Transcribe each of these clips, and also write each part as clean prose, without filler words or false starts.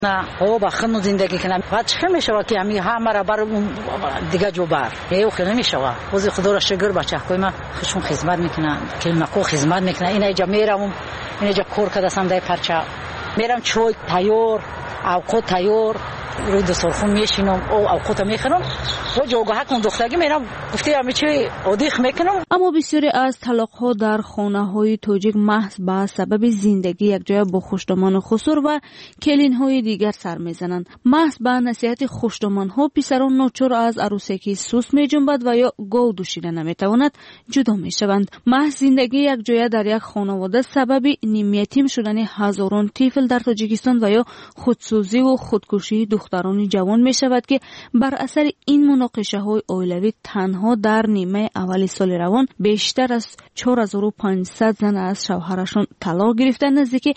نه او با خودم زندگی کنم بعد چه میشه که همین همه را بر دیگه جو بر خیلی نمیشه واسه خدا را شکر بچه های ما خودشون خدمت میکنن که ماکو خدمت میکنن اینجا میرم اینجا کار کردم در پرچه میرم چای تیار اوقات تیار روی دسترخوان میشینم او اوقات میخورم و جوگاه کن دخترگی میرم گفته همه چی عادیخ میکنم. اما بسیاری از طلاق‌ها در خانه‌های تاجیک محض به سبب زندگی یک جای با خوشدامان خسور و کلین‌های دیگر سر میزنند. محض به نصیحت خوشدامان‌ها پسران ناچار از عروسکی سوس میجنبد و یا گاو دوشیده نمیتواند جدا میشوند. محض زندگی یک جای در یک خانواده سبب نیمیتیم شدن هزاران طفل در تاجیکستان و یا خودسوزی و خودکشی دختران جوان میشود که بر اثر این مناقشه‌های اولیوی تنها در نیمه اول سال روان بیشتر از 4500 زن از شوهرشان طلاق گرفتند، نزدیک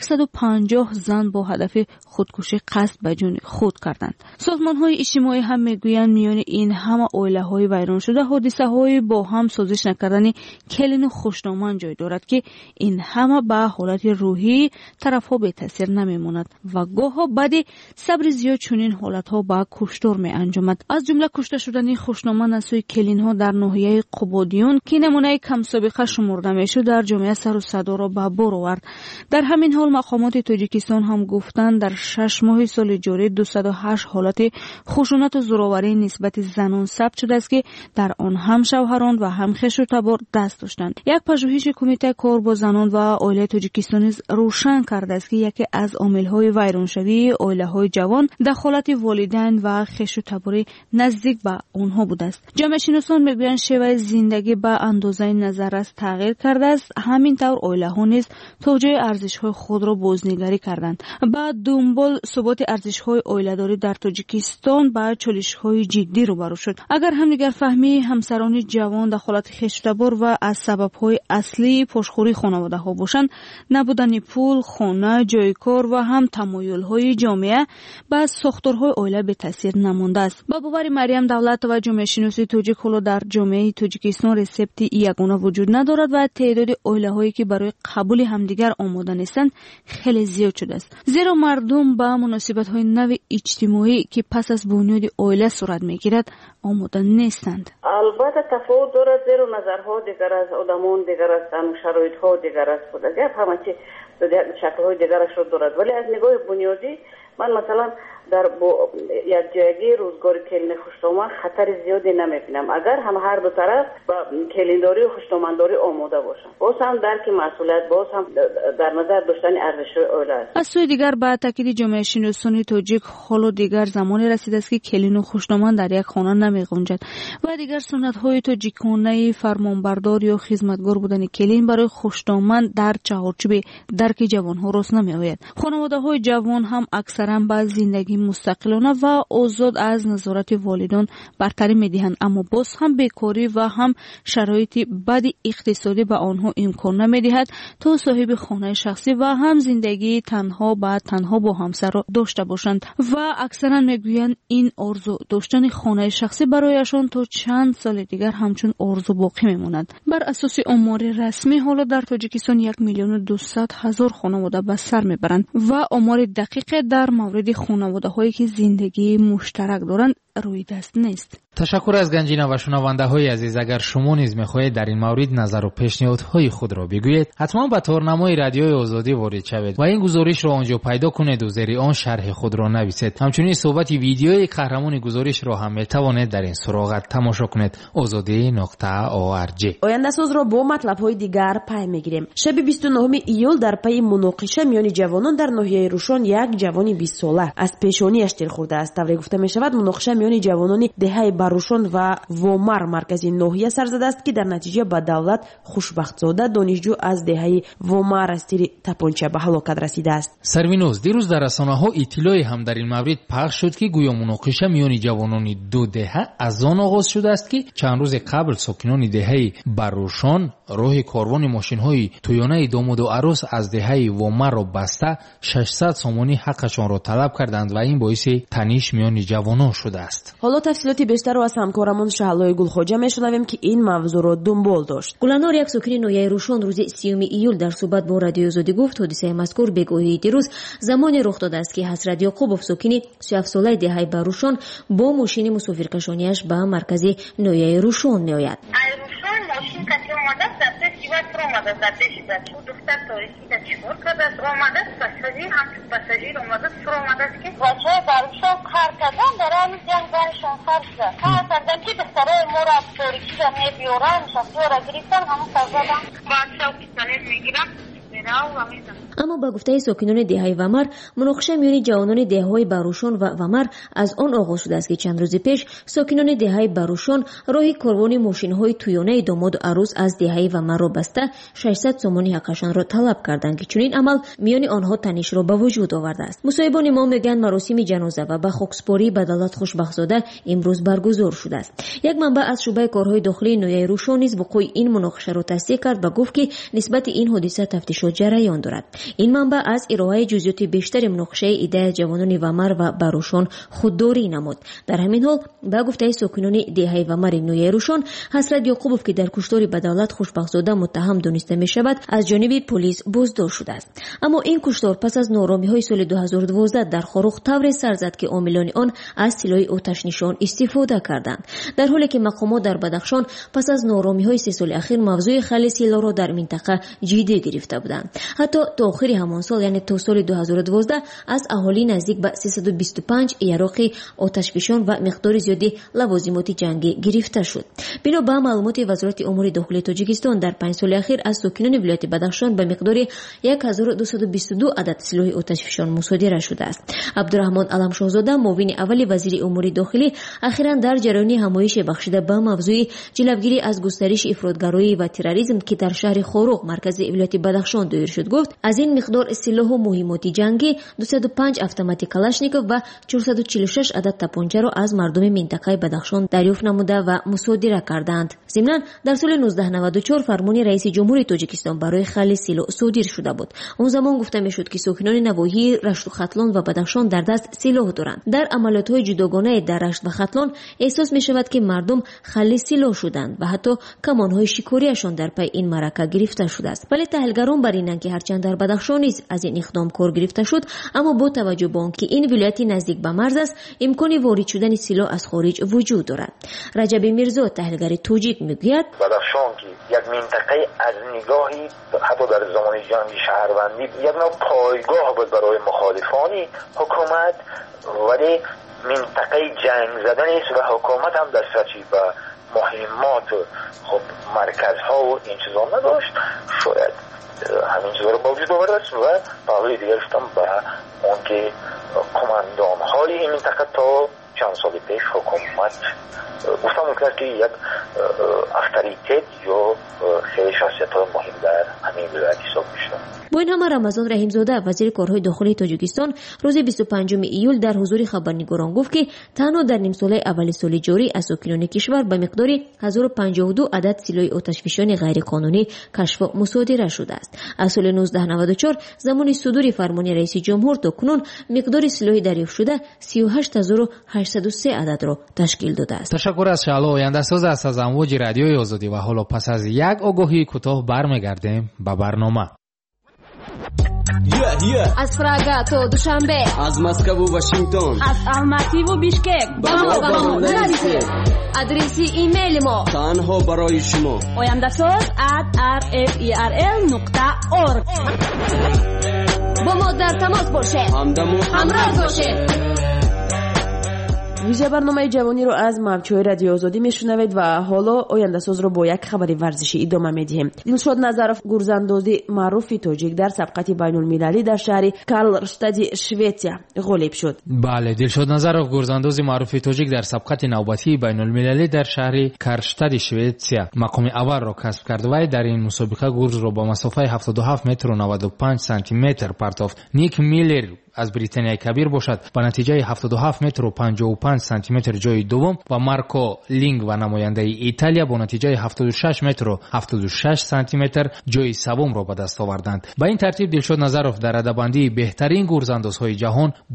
150 زن با هدف خودکشی قصد به جان خود کردند. سازمان‌های اجتماعی هم میگویند میان این همه اولیه‌های ویران شده حادثه‌های با هم سازش نکردن کلین و خوشنامان جای دارد که این همه به حالت روحی طرف‌ها به تاثیر نمیماند و گاه‌ها بعد صبر زیاد چنین حالت‌ها با کشتار می‌انجامد. از جمله کشته شدن خوشنامان از سوی کلین‌ها در ناحیه قبادیون که نمونه کم سابقه شمرده میشد در جامعه سر و صدا را به بار آورد. در همین حال مقامات تاجیکستان هم گفتند در 6 ماه سال جاری 208 حالت خشونت و زورآوری نسبت زنان ثبت شده است که در آن هم شوهران و هم خویش و تبار دست داشتند. یک پژوهش کمیته کار با زنان و عائله تاجیکستانی روشن کرده است که یکی از عامل‌های ویرانشوی عائله‌های جوان دخالت والدین و خویش و تبار نزدیک به آنها بوده است. جامعه شناسان میگویند شیوه زندگی به اندازه نظر است تغییر کرده است. همینطور عائله‌ها نیز توجیه ارزش‌های خود را بازنگری کردند. بعد دنبال ثبات ارزش‌های عائله‌داری در تاجیکستان با چالش‌های جدی روبرو شد. اگر همدیگر فهمی همسران جوان دخالت خویش و تبار و از سبب‌های اصلی پشتخوری خانواده‌ها باشند، نبودن پول، خانه، جای کار و هم تمایل‌های جامعه با ساختارهای عائله به تاثیر نمانده است. با باور مریم دولت و جامعه شناسی تاجیک حالا در جامعه تاجیکستان رسپتی یگانه وجود ندارد و تعداد عائله‌هایی که برای قبول همدیگر آماده نیستند خیلی زیاد شده است. زیرا مردم با مناسبت‌های نو اجتماعی که پس از بنیاد عائله صورت می‌گیرد آماده نیستند. البته تفاوت دارد، زیرا نظرها دیگر از آدمان دیگر است، شرایط‌ها دیگر است. خود همه چی شکل‌های دیگرش رو دارد، ولی از نگاه بنیادی من مثلا در یک جایگی روزگار کلین خوشنامان خطر زیادی نمیبینم اگر هم هر دو طرف با کلینداری و خوشنامانداری آماده باشن. باز هم درک مسئولیت، باز هم در نظر داشتن ارزش‌های عائله است. از سوی دیگر با تاکید جامعه شناسان تاجیک حالا دیگر زمانی رسیده است که کلین و خوشنامان در یک خانه نمی‌گنجد و دیگر سنت‌های تاجیکانه فرمانبردار یا خدمتگار بودن کلین برای خوشنامان در چارچوب درک جوان‌ها راست نمی‌آید. خانواده‌های جوان هم اکثرا با زندگی مستقلانه و آزاد از نظارت والدان برتری می‌دهند، اما باز هم بیکاری و هم شرایط بد اقتصادی به آنها امکان نمی‌دهد تا صاحب خانه شخصی و هم زندگی تنها با همسر را داشته باشند و اکثرا میگویند این آرزو داشتن خانه شخصی برایشان تا چند سال دیگر همچون آرزو باقی میماند. بر اساس آمار رسمی حالا در تاجیکستان 1,200,000 خانواده به سر میبرند و آمار دقیق در مورد خانواده‌هایی که زندگی مشترک دارند روی دست نیست. تشکر از گنجینه و شنونده‌های عزیز. اگر شما نیز می‌خواهید در این مورد نظر و پیشنهادهای خود را بگویید، حتما به تورنمای رادیوی آزادی وارد شوید و این گزارش را آنجا پیدا کنید و زیر آن شرح خود را نویسید. همچنین صحبت ویدیوی قهرمان گزارش را هم می‌توانید در این سراغ تماشا کنید. azadi.org. آینده ساز را با مطلب‌های دیگر پی می‌گیریم. شب 29 ایول در پی مناقشه میان جوانان در ناحیه روشن یک جوانی 20 ساله از پیشانی‌اش تیر خورده است. طوری گفته می‌شود مناقشه میان جوانان دهه باروشان و وامر مرکزی ناحیه سر زده است که در نتیجه به دولت خوشبخت‌زاده دانشجو از دهه وامر از تیر تپانچه به هلاکت رسیده است. سروینوز دیروز در رسانه‌ها اطلاعی هم در این مورد پخش شد که گویا مناقشه میان جوانان دو دهه از آن آغاز شده است که چند روز قبل ساکنان دهه باروشان راه کاروان ماشین‌های تویانه داماد و عروس از دهه وامر را بسته 600 سومانی حقشان را طلب کردند و این باعث تنش میان جوانان شده است. حالا تفصیلات بیشتر ҳодисаро аз ҳамкорамон шаҳлои гулхоҷа мешунавем ки ин мавзӯъро дунбол дошт. гуланор, як сокини ноҳияи рӯшон, рӯзи 30 июл дар суҳбат бо Радиои Озодӣ гуфт, ҳодисаи мазкур бегоҳии дирӯз замоне рух додааст ки Ҳасрат Ёқубов, сокини 37-солаи деҳаи Барушон, бо мошини мусофиркашонияш ба маркази ноҳияи Рӯшон меояд. ماشین کسی آمده است در پیش دیوار پر آمده است در پیش دیوار او دختر تاریخی در چیکار کرده است آمده است پساژیر هم پساژیر آمده است پر آمده است که بچه برشان کار کردن در همین جنگ برشان خرج کرد کار کردن که دخترای ما را تاریخی را میبیارن شخصی را گرفتن همون سرزدن بچه و پیستالت میگیرن اما با گفته ساکنان دهه ومر، مناقشه میان جوانان دهه‌های بروشان و ومر از آن آغاز شده است که چند روز پیش ساکنان دهه بروشان راه کاروان ماشین‌های تویانه داماد و عروس از دهه ومر را بسته 600 سوم حقشان را طلب کردند که چنین عمل میان آنها تنش را به وجود آورده است. مصاحبان ما میگن مراسم جنازه و به خاکسپاری به دولت خوشبخت‌زاده امروز برگزار شده است. یک منبع از شعبه کارهای داخلی نویای روشن نیز وقوع این مناقشه را تصدیق کرد و گفت که نسبت این حادثه تفتیشات جریان دارد. این منبع از ارائه جزئیات بیشتر مناقشه ایده جوانان ومر و بروشان خودداری نمود. در همین حال با گفته ساکنان دهه ومر نویای روشن، حسرت یعقوبوف که در کشتار بدولت خوشبخت‌زاده متهم دانسته می شود از جانب پلیس بازداشت شده است. اما این کشتار پس از نارامی‌های سال 2012 در خاروخ طور سر زد که عاملان آن از سلاح آتش نشان استفاده کردند، در حالی که مقامات در بدخشان پس از نارامی‌های 3 سال اخیر موضوع خل سلاح را در منطقه جدی گرفته بودند. حتی تا آخر همان سال، یعنی تا سال 2012، از اهالی نزدیک به 325 یراقی آتشفشان و مقدار زیادی لوازمات جنگی گرفته شد. بنا به معلومات وزارت امور داخلی تاجیکستان، در 5 سال اخیر از ساکنان ولایت بدخشان به مقدار 1222 عدد سلاح آتشفشان مصادره شده است. عبدالرحمن علمشاهزاده، معاون اول وزیر امور داخلی، اخیراً در جریان همایش بخشیده به موضوع جلوگیری از گسترش افراطگرایی و تروریسم که در شهر خاروخ مرکز ولایت بدخشان دایر شد گفت از این مقدار سلاح و مهمات جنگی 205 اتومات کلاشنیکوف و 446 عدد تپانچه را از مردم منطقه بدخشان دریافت نموده و مصادره کردند. ضمناً در سال 1994 فرمان رئیس جمهور تاجیکستان برای خل سلاح صادر شده بود. اون زمان گفته میشد که ساکنان نواحی رشت و ختلان و بدخشان در دست سلاح دارند. در عملیات‌های جداگانه در رشت و ختلان احساس می شود که مردم خل سلاح شدند و حتی کمان‌های شکاریشان در پی این معرکه گرفته شده است. ولی تحلیلگران بر اینند که هرچند در بدخشان نیز از این اقدام کار گرفته شد، اما با توجه به آنکه این ولایت نزدیک به مرز است، امکان وارد شدن سلاح از خارج وجود دارد. رجب میرزا، تحلیلگر تاجیک، میگوید بدخشان که یک منطقه از نگاهی حتی در زمان جنگ شهروندی یک نوع پایگاه بود برای مخالفان حکومت، ولی منطقه جنگ زدن است و حکومت هم در سطحی و مهمات خب مرکزها و این چیزا نداشت. شاید همین چیزا رو با وجود آورده است و پاوری دیگرش هم به اون که کماندان های این منطقه تا چند سال پیش حکومت گفتم میکنه که یک اختریتت یا خیلی شخصیت های مهم در همین ولایت حساب میشن. با این همه رمضان رحیمزاده، وزیر کارهای داخلی تاجیکستان، روز 25 ایول در حضور خبرنگاران گفت که تنها در نیم ساله اول سال جاری از ساکنان کشور به مقدار 1052 عدد سلاح آتشفشان غیرقانونی کشف و مصادره شده است. از سال 1994 زمان صدور فرمان رئیس جمهور تا کنون مقدار سلاح دریافت شده 38803 عدد را تشکیل داده است. تشکر از شعله آینده‌ساز از امواج رادیوی آزادی و حالا پس از یک آگاهی کوتاه برمیگردیم به برنامه. از پراگا تا دوشنبه، از مسکو و واشنگتن، از الماتی و بیشکک، با ما نرسید. آدرس ایمیل ما تنها برای شما oyandasaz@rferl.org. با ما در تماس باشید، همراه باشید. ویژه برنامه جوانی رو از موج‌های رادیو آزادی میشنوید و حالا آینده‌ساز رو با یک خبر ورزشی ادامه میدیم. دلشاد نظرов گورزندازی معروف تاجیک در سبقت بین‌المللی در شهر کارلستاد شویتسیا غالب شد. بله، دلشاد نظرов گورزنداز معروف تاجیک در سبقت نوبتی بین‌المللی در شهر کارلستاد شویتسیا مقام اول را کسب کرد و در این مسابقه گورز را با مسافت 77 متر و 95 سانتی متر پرتافت. نیک میلر از بریتانیای کبیر باشد با نتیجه 77 متر و 55 سانتی متر جای دوم و مارکو لینگ و نماینده ایتالیا با نتیجه 76 متر و 76 سانتی متر جای سوم را به دست آوردند. با این ترتیب دلشاد نظرов در رده‌بندی بهترین گورزاندازهای جهان با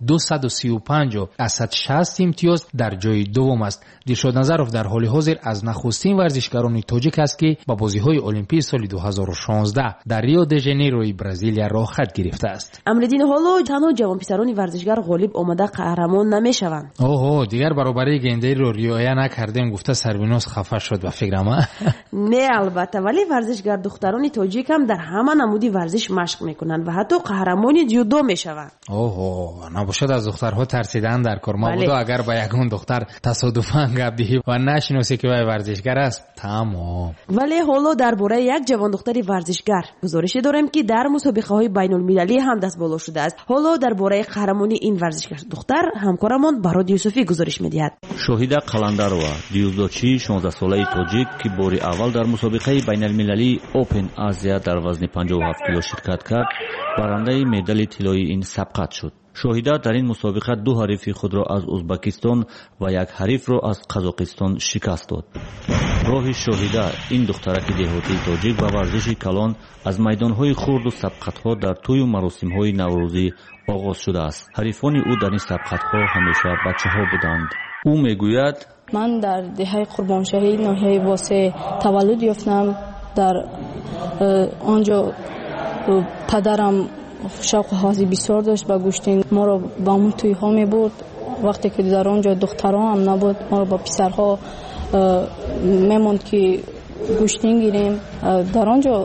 235 و 160 امتیاز در جای دوم است. دلشاد نظرов در حال حاضر از نخستین ورزشکاران تاجیک است که با بازی‌های المپیک سال 2016 در ریو د ژانیروی برزیلیا راه خط گرفته است. امردین حالا تنها جوانپسران ورزشکار غالب آمده قهرمان نمیشوند. اوه دیگر برابری گنده رو رعایت نکردیم گفته سربیناز خفه شد و فکرم نه البته، ولی ورزشکار دختران تاجیک هم در همه نمودی ورزش مشق میکنند و حتی قهرمان جودو میشوند. اوه نباشد از دخترها ترسیدن در کار. ما بودو اگر با یگون دختر تصادفاً گپ دهی و نشناسی که وای ورزشگر است تمام. ولی حالا درباره یک جوان دختری ورزشگر گزارشی داریم که در مسابقه های بین المللی هم دست بالا شده است. حالا درباره قهرمانی این ورزشگر دختر همکارمان براد یوسفی گزارش میدهد. شاهیده قلندرова دیوزدوچی 16 ساله تاجیک که باری اول در مسابقه بین المللی اوپن آسیا در وزن 57 کیلو شرکت کرد برنده مدال طلایی این سبقت شد. شاهیده در این مسابقه دو حریف خود را از ازبکستان و یک حریف را از قزاقستان شکست داد. راه شاهیده این دخترک دهاتی تاجیک با ورزش کلان از میدانهای خرد و سبقت‌ها در طی و مراسم‌های نوروزی آغاز شده است. حریفان او در این سبقت‌ها همیشه بچه‌ها بودند. او میگوید من در دهه قربانشاهی ناحیه واسه تولد یافتم. در آنجا پدرم شوق و حاضی بسیار داشت با گوشتین. ما را با همون توی ها می برد. وقتی که در آنجا دخترها هم نبود ما را با پسرها میموند که گوشتین گیریم. در آنجا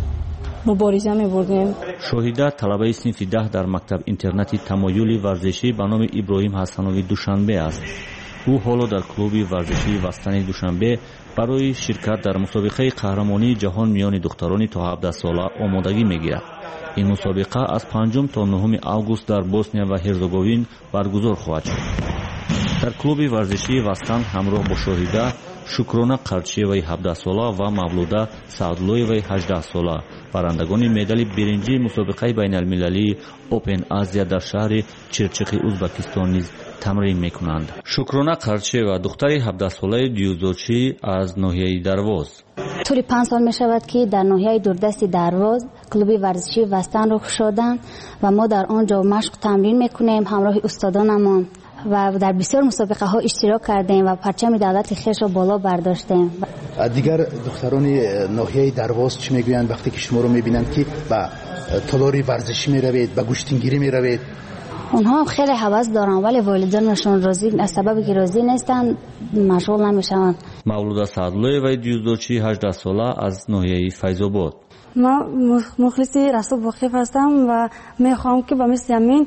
مبارزه می بردیم. شاهیده طلبه صنف 10 در مکتب اینترنتی تمایلی ورزشی به نام ابراهیم حسنوی دوشنبه است. او حالا در کلوب ورزشی وستن دوشنبه برای شرکت در مسابقه قهرمانی جهان میان دختران تا 17 ساله آمادگی میگیرد. این مسابقه از 5 تا 9 آگوست در بوسنیا و هرزگوین برگزار خواهد شد. در کلوب ورزشی وستن همراه با شاهیده شکرانه قرچیوی 17 ساله و مولوده سعدلویوی 18 ساله برندگان مدال برنجی مسابقه بین المللی اوپن آسیا در شهر چرچخی ازبکستان نیز تمرین میکنند. شکرانه قرچیو دختر 17 ساله دیوزوچی از ناحیه درواز طوری 5 سال می شود که در ناحیه دوردست درواز کلوب ورزشی وستن رو شدن و ما در آنجا مشق تمرین میکنیم همراه استادانمان و در بسیار مسابقه ها اشتراک کردیم و پرچم دولت خویش را بالا برداشتیم. دیگر دختران ناحیه درواز چی میگویند وقتی که شما رو میبینند که با تالاری ورزشی میروید، با گوشتینگیری میروید؟ اونها هم خیلی هوس دارن ولی والدینشون راضی از سببی که راضی نیستن مشغول نمیشن. مولوده سعدلوی و دیوزدوچی 18 ساله از ناحیه فیض‌آباد. ما مخلص رسول واقف هستم و میخوام که با مثل همین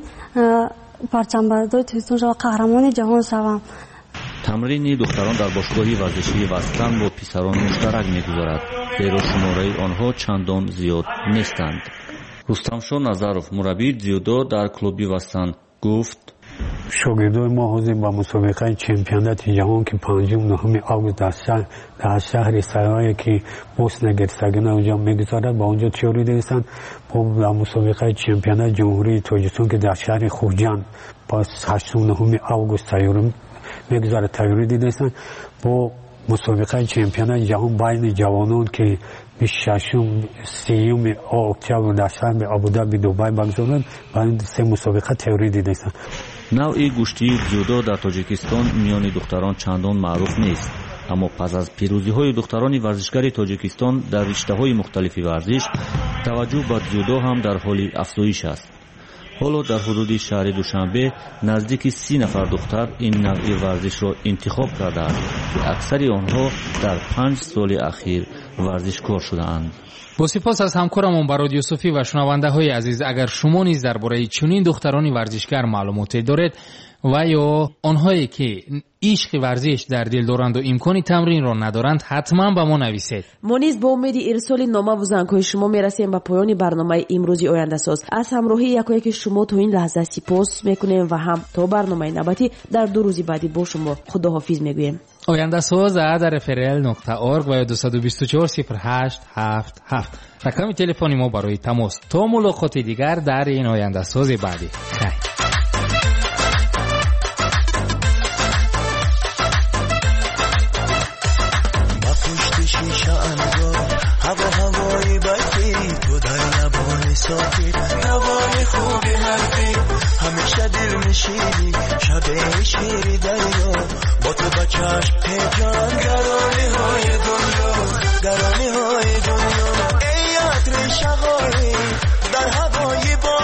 پرچم برداری تویستون شد قهرمان جهان شوم. تمرین دختران در باشگاه ورزشی وستن با پسران مشترک میگذارد زیرا شماره آنها چندان زیاد نیستند. رستمشاه نظرов مربی جودو در کلوب وستن گفت شاگردای ما حاضر با مسابقه چمپیونات جهان که 5-9 آگوست در شهر سرای که بوسنیا هرزگوین اونجا میگذارد با اونجا تیاری داشتند. با مسابقه چمپیونات جمهوری تاجیکستان که در شهر خوجان با 8-9 آگوست تیاری میگذارد تیاری داشتند. با مسابقه چمپیونات جهان بین جوانان که 26 اکتبر در شهر ابوظبی دبی برگزار با این سه مسابقه تیاری داشتند. نوع گوشتی جودو در تاجیکستان میان دختران چندان معروف نیست، اما پس از پیروزی‌های دختران ورزشکار تاجیکستان در رشته‌های مختلف ورزش توجه به جودو هم در حال افزایش است. حالا در حدود شهر دوشنبه نزدیک 30 نفر دختر این نوع ورزش را انتخاب کرده است که اکثر آنها در 5 سال اخیر ورزشکار شده‌اند. با سپاس از همکارمون براد یوسفی و شنونده های عزیز. اگر شما نیز درباره چنین دخترانی ورزشکار معلوماتی دارید و یا آنهایی که عشق ورزش در دل دارند و امکان تمرین را ندارند حتما به ما نویسید. ما نیز با امید ارسال نامه و زنگ‌های شما میرسیم به پایان برنامه امروزی آینده ساز. از همراهی یکایک شما تا این لحظه سپاس میکنیم و هم تا برنامه نوبتی در 2 روز بعدی با شما خداحافظ میگوییم. آینده ساز در frl.org و 224-0877 رقم تلفنی ما برای تماس. تا ملاقات دیگر در این آینده ساز بعدی. هوایی بدی تو در لبان صافی هوای خوبی حرفی همیشه دل میشه کشیدی شب شیر دریا با تو با چشم پیکان گرانی های دنیا گرانی های دنیا ای عطر شقایی در هوای با